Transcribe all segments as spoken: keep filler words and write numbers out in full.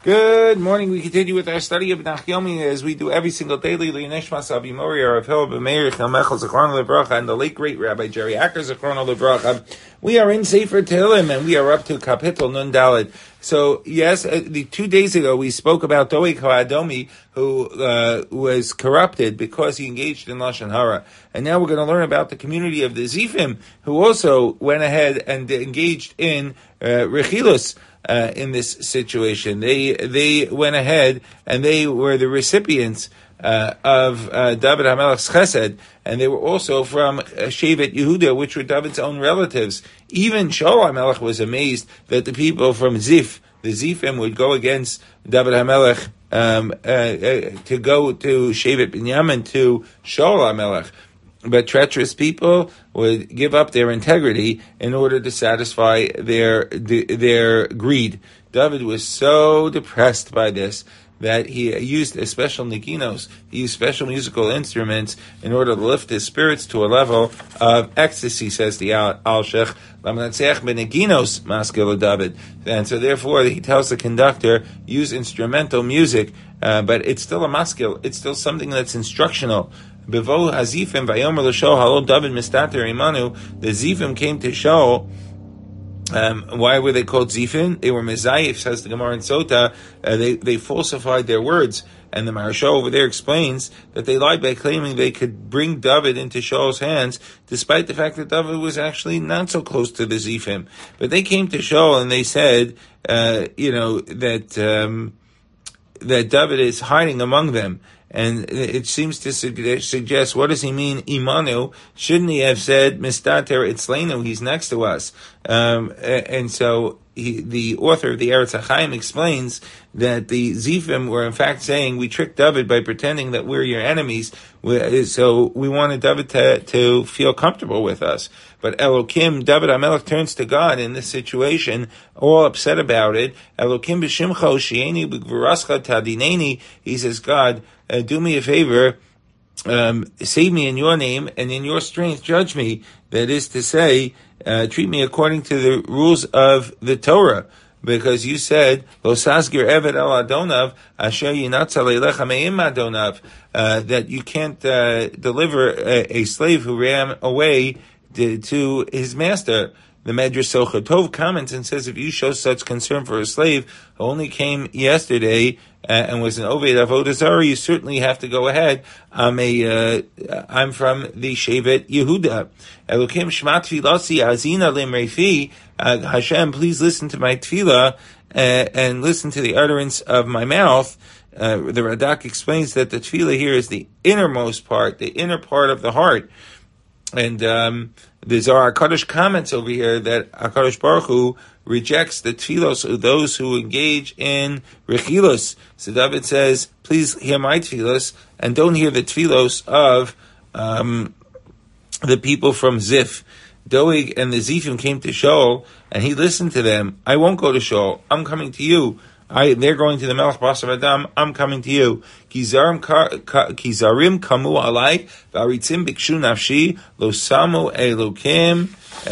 Good morning. We continue with our study of Nach Yomi as we do every single day. Nishmas Abi Mori, Rav Hillel ben Meir, Chalmechel Zechron Lebracha, and the late great Rabbi Jerry Acker Zechron Lebracha. We are in Sefer Tehillim, and we are up to Kapitel Nun Daled. So, yes, uh, the two days ago we spoke about Doeg HaAdomi, who uh, was corrupted because he engaged in Lashon Hara. And now we're going to learn about the community of the Zifim, who also went ahead and engaged in uh, Rechilus. Uh, in this situation, they they went ahead and they were the recipients uh, of uh, David HaMelech's Chesed, and they were also from uh, Shevet Yehuda, which were David's own relatives. Even Shaul HaMelech was amazed that the people from Zif, the Zifim, would go against David HaMelech um, uh, uh, to go to Shevet Binyamin to Shaul HaMelech. But treacherous people would give up their integrity in order to satisfy their their greed. David was so depressed by this that he used a special nikinos, he used special musical instruments in order to lift his spirits to a level of ecstasy, says the Al-Shech. David. And so therefore he tells the conductor, use instrumental music, uh, but it's still a maskil, it's still something that's instructional. Bevo Hazifim Vayomer L'Shol Halol David Mistater Imanu. The Zifim came to show. Um, why were they called Zifim? They were Mezayif, says the Gemara in Sota. Uh, they they falsified their words, and the Maharsha over there explains that they lied by claiming they could bring David into Shaul's hands, despite the fact that David was actually not so close to the Zifim. But they came to Shaul and they said, uh, you know, that um, that David is hiding among them. And it seems to suggest, what does he mean, Imanu? Shouldn't he have said, Mistater Itzleinu, he's next to us? Um, and so he, the author of the Eretz HaChaim explains that the Zifim were in fact saying, we tricked David by pretending that we're your enemies, so we wanted David to, to feel comfortable with us. But Elokim, David HaMelech turns to God in this situation, all upset about it. Elokim b'shimcha oshieni b'gvurascha tadineni. He says, God, uh, do me a favor, um, save me in your name, and in your strength judge me. That is to say, uh, treat me according to the rules of the Torah. Because you said, Lo sasgir eved el adonav, asher yinatzal elecha me'im adonav, uh, that you can't uh, deliver a, a slave who ran away to, to his master. The Medrash Socha Tov comments and says, if you show such concern for a slave who only came yesterday uh, and was an Oved Avodah Zarah, you certainly have to go ahead. I'm a, uh, I'm from the Shevet Yehuda. Elokim Shema Tfilasi Azina Limrefi. Hashem, please listen to my tefillah uh, and listen to the utterance of my mouth. Uh, the Radak explains that the tefillah here is the innermost part, the inner part of the heart. And um, the Zohar HaKadosh comments over here that HaKadosh Baruch Hu rejects the tefillos of those who engage in rechilus. So David says, please hear my tefillos and don't hear the tefillos of um, the people from Zif. Doeg and the Zifim came to Shaul, and he listened to them. I won't go to Shaul. I'm coming to you. I, they're going to the Melech Basar Adam. I'm coming to you. Kizarim kamu alai v'aritzim bikshu nafshi lo samu elokim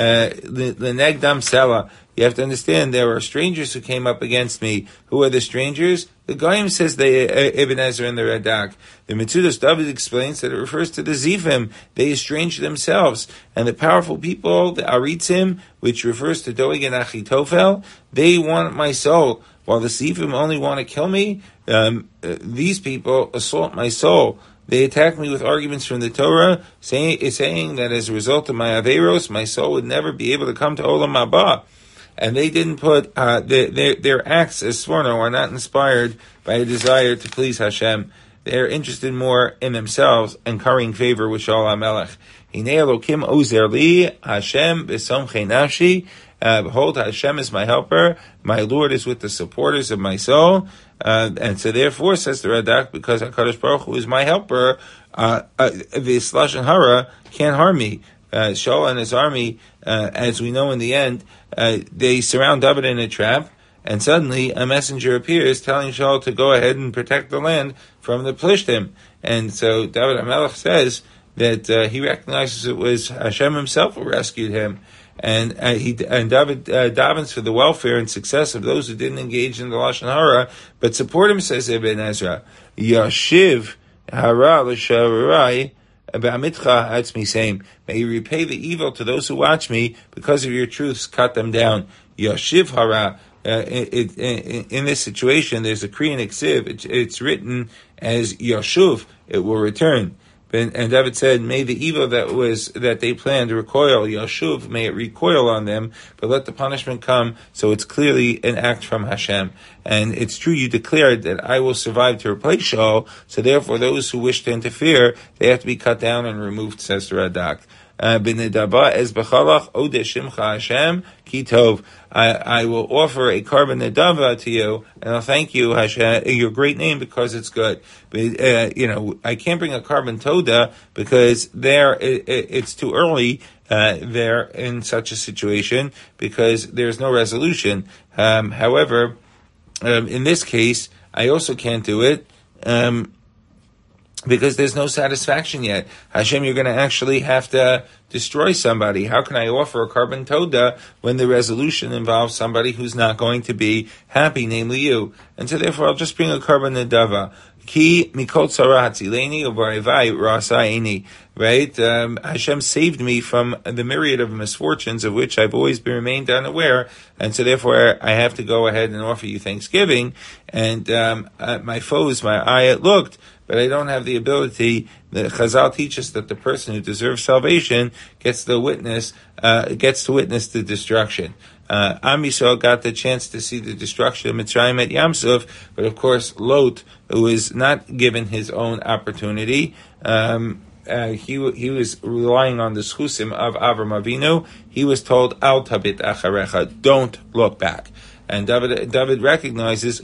lenegdam sela. You have to understand, there are strangers who came up against me. Who are the strangers? The Goyim says they uh, Ibn Ezra and the Radak. The Metzudas David explains that it refers to the Zifim. They estranged themselves. And the powerful people, the Aritzim, which refers to Doeg and Achitofel, they want my soul. While the Zifim only want to kill me, um, uh, these people assault my soul. They attack me with arguments from the Torah, saying, saying that as a result of my Averos, my soul would never be able to come to Olam Haba. And they didn't put, uh, their, their, their acts as Sforno are not inspired by a desire to please Hashem. They're interested more in themselves and currying favor with Shaul HaMelech. Hinei Elokim ozer li, Hashem b'somchei nafshi. Uh, behold, Hashem is my helper. My Lord is with the supporters of my soul. Uh, and so therefore, says the Radak, because HaKadosh Baruch Hu is my helper, uh, uh, this Lashon Hara can't harm me. Uh, Shaul and his army, uh, as we know in the end, uh, they surround David in a trap, and suddenly a messenger appears telling Shaul to go ahead and protect the land from the Plishtim. And so David HaMelech says that uh, he recognizes it was Hashem himself who rescued him. and uh, he and David uh, davens for the welfare and success of those who didn't engage in the lashon hara, but support him. Says Ibn Ezra, Yashiv hara l'sharai. May you repay the evil to those who watch me because of your truths. Cut them down. Yashiv hara. Uh, it, it, in this situation, there's a Korean eksiv. It, it's written as Yashuv. It will return. And, and David said, "May the evil that was that they planned recoil, Yashuv, may it recoil on them, but let the punishment come." So it's clearly an act from Hashem. And it's true, you declared that I will survive to replace Shaul. So therefore, those who wish to interfere, they have to be cut down and removed. Says the Radak. B'nedaba es b'chalach odeh shimcha Hashem ki tov. I will offer a carbon nedava to you, and I'll thank you, Hashem, your great name, because it's good. But, uh, you know, I can't bring a carbon toda because there it, it, it's too early. Uh, there in such a situation because there's no resolution. Um, however, um, in this case, I also can't do it. Um, Because there's no satisfaction yet. Hashem, you're going to actually have to destroy somebody. How can I offer a carbon toda when the resolution involves somebody who's not going to be happy, namely you? And so therefore I'll just bring a carbon nedava. Ki mikol tzara hatzileni u'barevai rasaini. Right? Um, Hashem saved me from the myriad of misfortunes of which I've always been remained unaware, and so therefore I have to go ahead and offer you thanksgiving. And um, uh, my foes, my eye it looked, but I don't have the ability. The Chazal teaches that the person who deserves salvation gets the witness, uh, gets to witness the destruction. Uh, Am Yisrael got the chance to see the destruction of Mitzrayim at Yam Suf, but of course Lot, who was not given his own opportunity, um, uh, he he was relying on the schusim of Avram Avinu. He was told, Al tabit acharecha, don't look back. And David, David recognizes,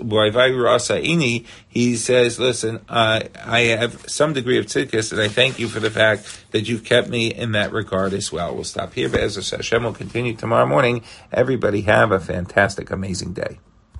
he says, listen, uh, I have some degree of tzidkus, and I thank you for the fact that you've kept me in that regard as well. We'll stop here, but as Hashem will continue tomorrow morning. Everybody have a fantastic, amazing day.